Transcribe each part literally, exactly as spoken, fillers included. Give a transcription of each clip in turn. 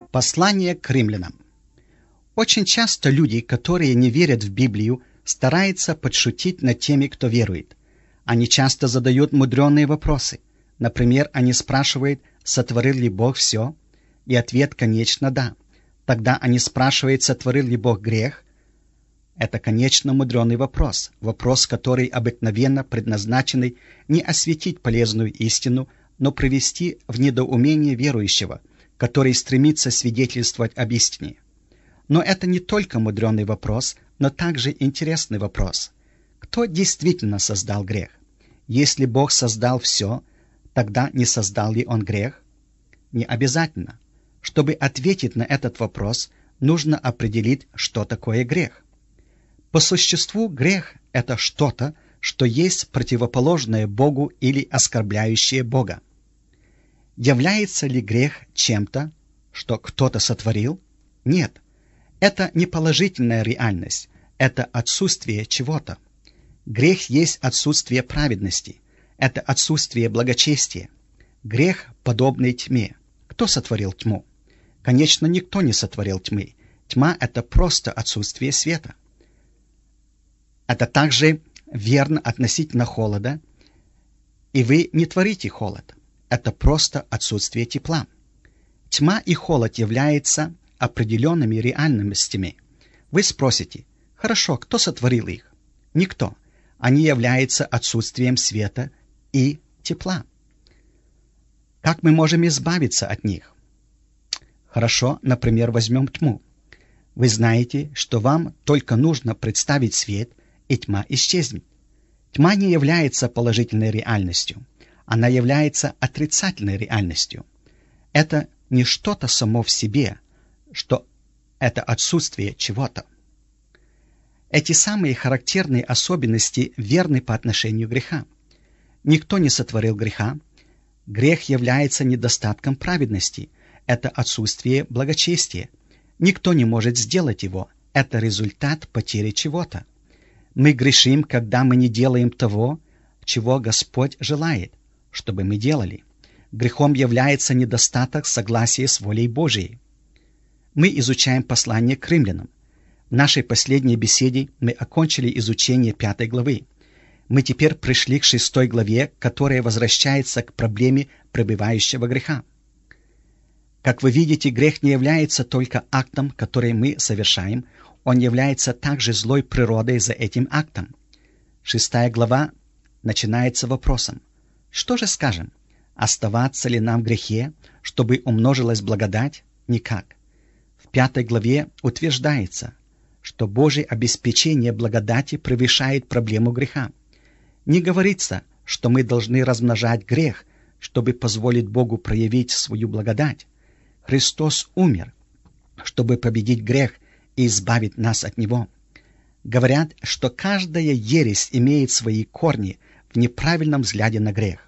Послание к римлянам. Очень часто люди, которые не верят в Библию, стараются подшутить над теми, кто верует. Они часто задают мудреные вопросы. Например, они спрашивают, сотворил ли Бог все? И ответ, конечно, да. Тогда они спрашивают, сотворил ли Бог грех? Это, конечно, мудреный вопрос. Вопрос, который обыкновенно предназначенный не осветить полезную истину, но привести в недоумение верующего, который стремится свидетельствовать об истине. Но это не только мудреный вопрос, но также интересный вопрос. Кто действительно создал грех? Если Бог создал все, тогда не создал ли Он грех? Не обязательно. Чтобы ответить на этот вопрос, нужно определить, что такое грех. По существу грех – это что-то, что есть противоположное Богу или оскорбляющее Бога. Является ли грех чем-то, что кто-то сотворил? Нет. Это не положительная реальность, это отсутствие чего-то. Грех есть отсутствие праведности, это отсутствие благочестия. Грех подобный тьме. Кто сотворил тьму? Конечно, никто не сотворил тьмы. Тьма – это просто отсутствие света. Это также верно относительно холода, и вы не творите холод. Это просто отсутствие тепла. Тьма и холод являются определенными реальностями. Вы спросите, хорошо, кто сотворил их? Никто. Они являются отсутствием света и тепла. Как мы можем избавиться от них? Хорошо, например, возьмем тьму. Вы знаете, что вам только нужно представить свет, и тьма исчезнет. Тьма не является положительной реальностью. Она является отрицательной реальностью. Это не что-то само в себе, что это отсутствие чего-то. Эти самые характерные особенности верны по отношению к греху. Никто не сотворил греха. Грех является недостатком праведности. Это отсутствие благочестия. Никто не может сделать его. Это результат потери чего-то. Мы грешим, когда мы не делаем того, чего Господь желает, чтобы мы делали. Грехом является недостаток согласия с волей Божией. Мы изучаем послание к римлянам. В нашей последней беседе мы окончили изучение пятой главы. Мы теперь пришли к шестой главе, которая возвращается к проблеме пребывающего греха. Как вы видите, грех не является только актом, который мы совершаем, он является также злой природой за этим актом. Шестая глава начинается вопросом: что же скажем? Оставаться ли нам в грехе, чтобы умножилась благодать? Никак. В пятой главе утверждается, что Божье обеспечение благодати превышает проблему греха. Не говорится, что мы должны размножать грех, чтобы позволить Богу проявить свою благодать. Христос умер, чтобы победить грех и избавить нас от него. Говорят, что каждая ересь имеет свои корни в неправильном взгляде на грех.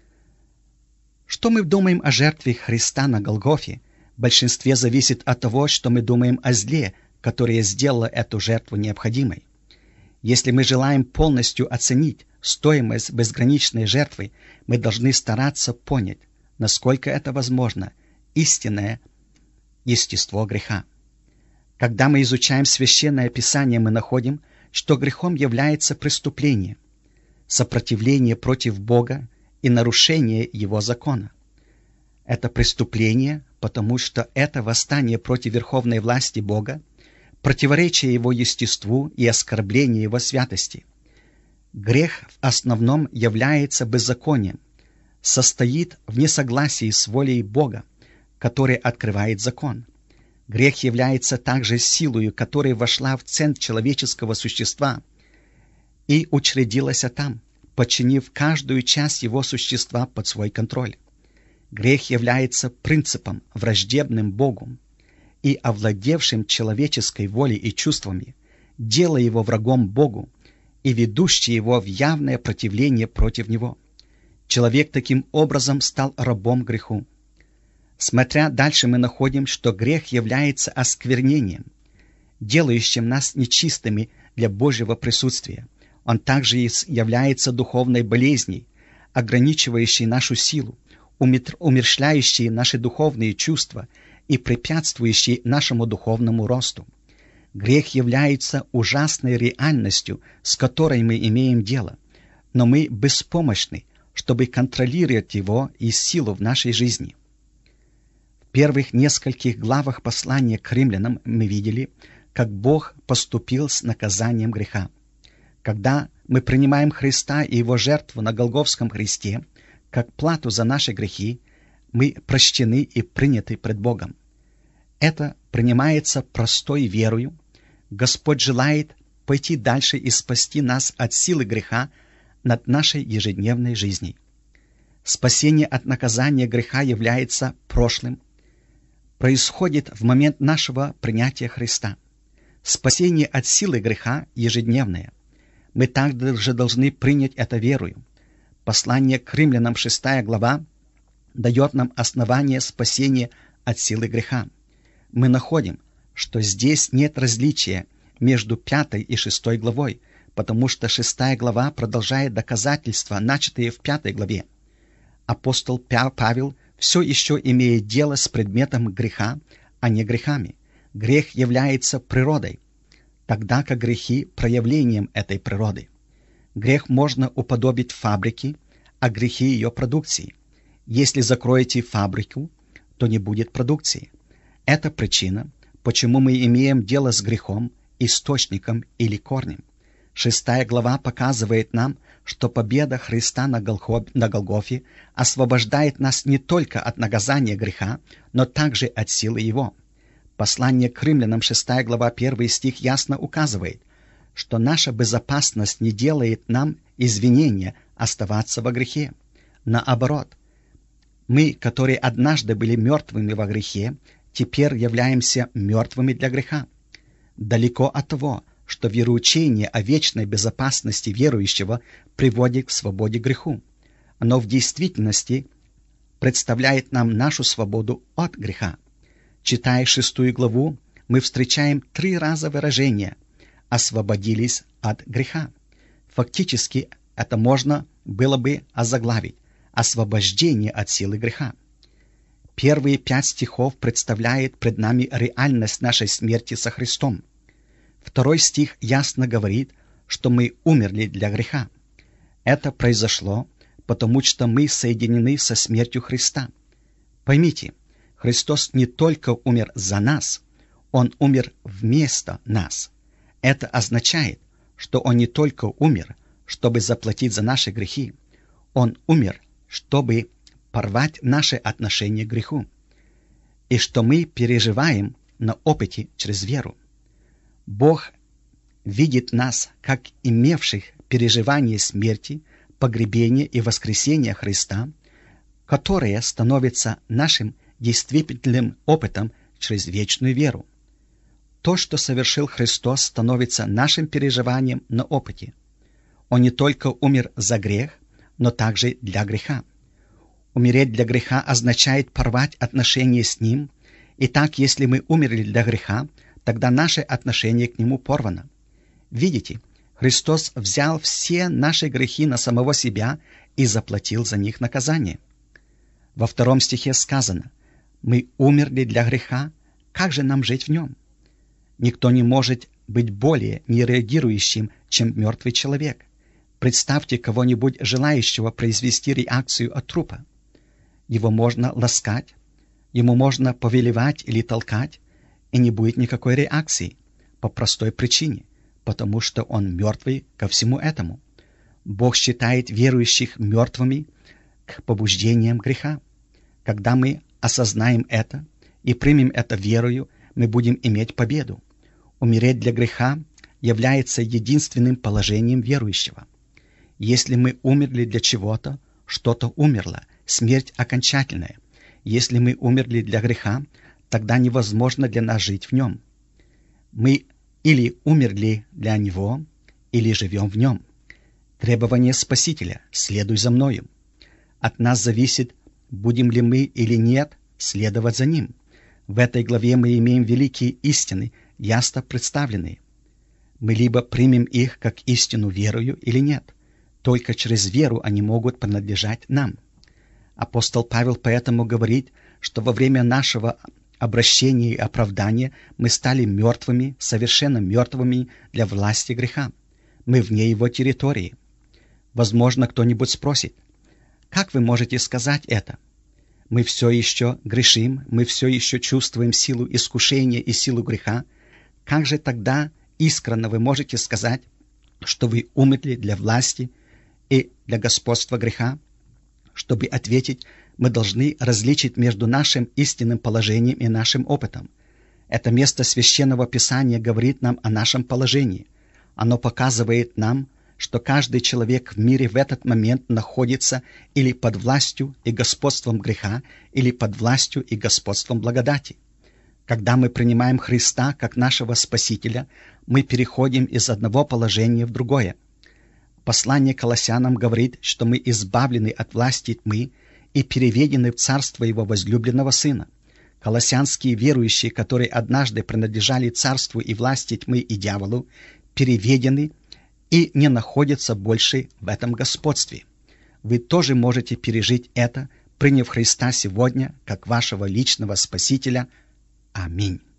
Что мы думаем о жертве Христа на Голгофе, в большинстве зависит от того, что мы думаем о зле, которое сделало эту жертву необходимой. Если мы желаем полностью оценить стоимость безграничной жертвы, мы должны стараться понять, насколько это возможно, истинное естество греха. Когда мы изучаем Священное Писание, мы находим, что грехом является преступление, сопротивление против Бога и нарушение Его закона. Это преступление, потому что это восстание против верховной власти Бога, противоречие Его естеству и оскорбление Его святости. Грех в основном является беззаконием, состоит в несогласии с волей Бога, который открывает закон. Грех является также силою, которая вошла в центр человеческого существа и учредилась там, подчинив каждую часть его существа под свой контроль. Грех является принципом, враждебным Богу и овладевшим человеческой волей и чувствами, делая его врагом Богу и ведущий его в явное противление против него. Человек таким образом стал рабом греху. Смотря дальше, мы находим, что грех является осквернением, делающим нас нечистыми для Божьего присутствия. Он также является духовной болезнью, ограничивающей нашу силу, умерщвляющей наши духовные чувства и препятствующий нашему духовному росту. Грех является ужасной реальностью, с которой мы имеем дело, но мы беспомощны, чтобы контролировать его и силу в нашей жизни. В первых нескольких главах послания к римлянам мы видели, как Бог поступил с наказанием греха. Когда мы принимаем Христа и Его жертву на Голгофском кресте, как плату за наши грехи, мы прощены и приняты пред Богом. Это принимается простой верою. Господь желает пойти дальше и спасти нас от силы греха над нашей ежедневной жизнью. Спасение от наказания греха является прошлым, происходит в момент нашего принятия Христа. Спасение от силы греха ежедневное. Мы также должны принять это верою. Послание к римлянам, шестая глава, дает нам основание спасения от силы греха. Мы находим, что здесь нет различия между пятой и шестой главой, потому что шестая глава продолжает доказательства, начатые в пятой главе. Апостол Павел все еще имеет дело с предметом греха, а не грехами. Грех является природой, тогда как грехи – проявлением этой природы. Грех можно уподобить фабрике, а грехи – ее продукции. Если закроете фабрику, то не будет продукции. Это причина, почему мы имеем дело с грехом, источником или корнем. Шестая глава показывает нам, что победа Христа на, Голго... на Голгофе освобождает нас не только от наказания греха, но также от силы его. Послание к римлянам, шестая глава, первый стих ясно указывает, что наша безопасность не делает нам извинения оставаться во грехе. Наоборот, мы, которые однажды были мертвыми во грехе, теперь являемся мертвыми для греха. Далеко от того, что вероучение о вечной безопасности верующего приводит к свободе греху. Оно в действительности представляет нам нашу свободу от греха. Читая шестую главу, мы встречаем три раза выражение «освободились от греха». Фактически это можно было бы озаглавить «освобождение от силы греха». Первые пять стихов представляют пред нами реальность нашей смерти со Христом. Второй стих ясно говорит, что мы умерли для греха. Это произошло, потому что мы соединены со смертью Христа. Поймите, Христос не только умер за нас, Он умер вместо нас. Это означает, что Он не только умер, чтобы заплатить за наши грехи, Он умер, чтобы порвать наши отношения к греху, и что мы переживаем на опыте через веру. Бог видит нас как имевших переживание смерти, погребения и воскресения Христа, которое становится нашим действительным опытом через вечную веру. То, что совершил Христос, становится нашим переживанием на опыте. Он не только умер за грех, но также для греха. Умереть для греха означает порвать отношения с Ним. Итак, если мы умерли для греха, тогда наше отношение к Нему порвано. Видите, Христос взял все наши грехи на самого себя и заплатил за них наказание. Во втором стихе сказано: «Мы умерли для греха, как же нам жить в нем?» Никто не может быть более нереагирующим, чем мертвый человек. Представьте кого-нибудь, желающего произвести реакцию от трупа. Его можно ласкать, ему можно повелевать или толкать, и не будет никакой реакции, по простой причине, потому что он мертвый ко всему этому. Бог считает верующих мертвыми к побуждениям греха. Когда мы осознаем это и примем это верою, мы будем иметь победу. Умереть для греха является единственным положением верующего. Если мы умерли для чего-то, что-то умерло, смерть окончательная. Если мы умерли для греха, тогда невозможно для нас жить в нем. Мы или умерли для него, или живем в нем. Требование Спасителя — следуй за мною. От нас зависит, будем ли мы или нет следовать за ним. В этой главе мы имеем великие истины, ясно представленные. Мы либо примем их как истину верою или нет. Только через веру они могут принадлежать нам. Апостол Павел поэтому говорит, что во время нашего обращения и оправдания мы стали мертвыми, совершенно мертвыми для власти греха. Мы вне его территории. Возможно, кто-нибудь спросит, как вы можете сказать это? Мы все еще грешим, мы все еще чувствуем силу искушения и силу греха. Как же тогда искренне вы можете сказать, что вы умерли для власти и для господства греха? Чтобы ответить, мы должны различить между нашим истинным положением и нашим опытом. Это место Священного Писания говорит нам о нашем положении. Оно показывает нам, что каждый человек в мире в этот момент находится или под властью и господством греха, или под властью и господством благодати. Когда мы принимаем Христа как нашего Спасителя, мы переходим из одного положения в другое. Послание Колоссянам говорит, что мы избавлены от власти тьмы и переведены в царство Его возлюбленного Сына. Колоссянские верующие, которые однажды принадлежали царству и власти тьмы и дьяволу, переведены и не находятся больше в этом господстве. Вы тоже можете пережить это, приняв Христа сегодня как вашего личного Спасителя. Аминь.